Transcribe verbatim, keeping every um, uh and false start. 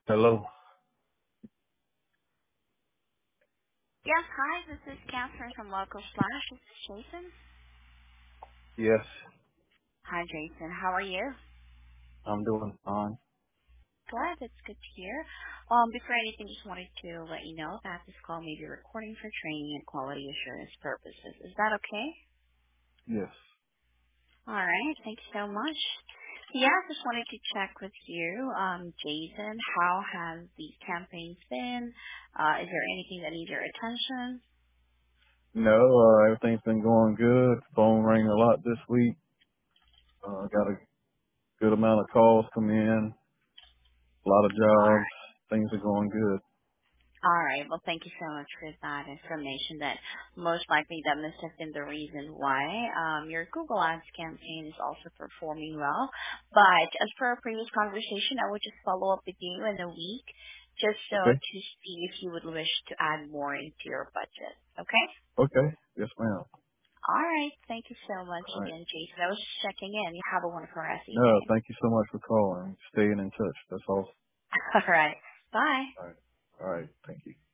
Hello? Yes, hi, this is Catherine from Local Slash. This is Jason. Yes, Hi, Jason. How are you? I'm doing fine. Good. That's good to hear. Um, before anything, just wanted to let you know that this call may be recording for training and quality assurance purposes. Is that okay? Yes. All right. Thank you so much. Yeah, just wanted to check with you, um, Jason. How has these campaigns been? Uh, is there anything that needs your attention? No, uh, everything's been going good. Phone rang a lot this week. Uh, got a good amount of calls come in. A lot of All right. jobs. Things are going good. All right. Well, thank you so much for that information. That most likely that must have been the reason why um, your Google Ads campaign is also performing well. But as per our previous conversation, I would just follow up with you in a week, just so Okay. to see if you would wish to add more into your budget. Okay. Okay. Yes, ma'am. All right. Thank you so much All right. again, Jason. I was just checking in. You have a wonderful rest of your No, day. thank you so much for calling. Staying in touch. That's all. All right. Bye. All right. All right. Thank you.